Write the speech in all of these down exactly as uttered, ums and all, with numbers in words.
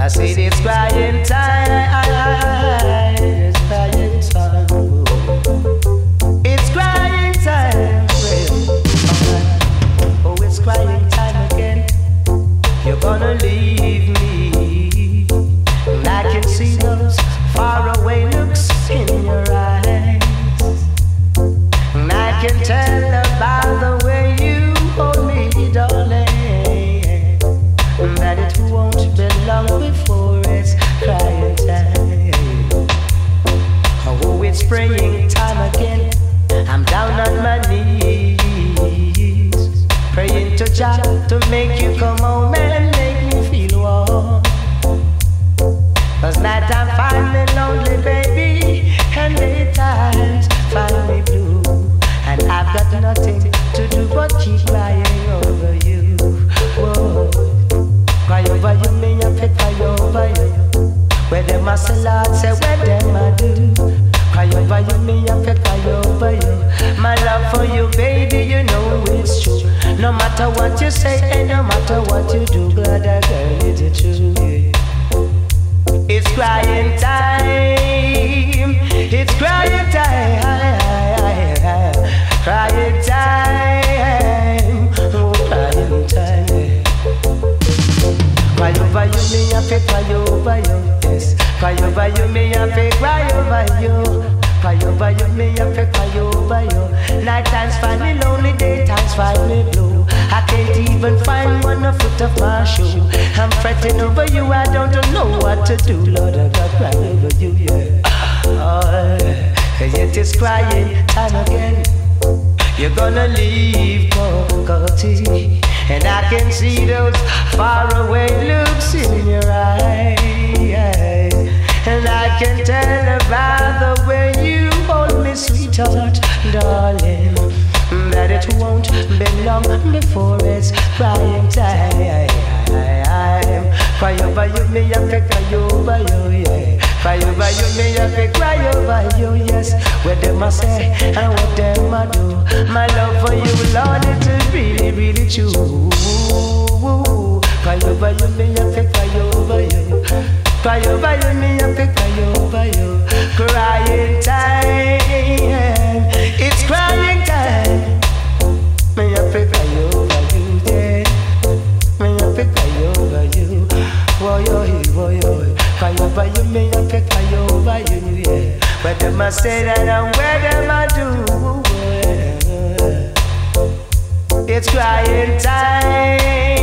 I said it's crying time, it's crying time, it's crying time, oh it's crying time again. You're gonna leave me, and I can see those faraway looks in your eyes, and I can tell about the way you hold me, darling, that it won't be long before it's crying time. Oh, it's praying time again. I'm down on my knees, praying to Jah to make you come home and make me feel warm. Cause night time find me lonely, baby, and daytimes find me blue, and I've got nothing to do but keep crying over you. Whoa. Cry over you, me a pick cry over you. Where them a say Lord, say where them a do. Cry over you, me a pick cry over you. My love for you, baby, you know it's true. No matter what you say and no matter what you do, glad a girl is it true. It's crying time, it's crying time, crying time, oh crying time. Cry over you, me a fi cry over you, yes. Cry over you, me a fi cry over you. Cry over you, me a fi cry over you. Night times find me lonely, daytimes find me blue. I can't even find one foot of my shoe. I'm fretting over you, I don't know what to do. Lord, I got cry over you, yeah. Oh, and yet it's crying time again. You're gonna leave Pocahontas, and I can see those faraway looks in your eyes, and I can tell about the way you hold me, sweetheart, darling, that it won't be long before it's crying time. Cry over you, me a fi cry over you, yeah. Cry over you, me a fi cry over you, yes. What them a say and what them a do. My love for you, Lord, it is really, really true. Cry over you, me a fi cry over you. Cry over you, me a fi cry over you. Crying time, it's crying time. Me a fi cry over you, yeah. Me a fi cry over you. Woy yo, woy yo. Cry over you, me a fi cry over you, yeah. Where them a say that and where them a do. It's crying time.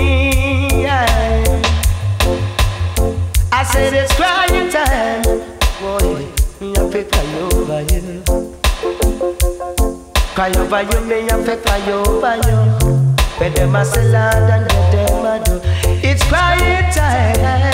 I said it's crying time. Boy, me a fi cry over you. Cry over you, me a fi cry over you. Where them a say Lord and what them a do. It's crying time.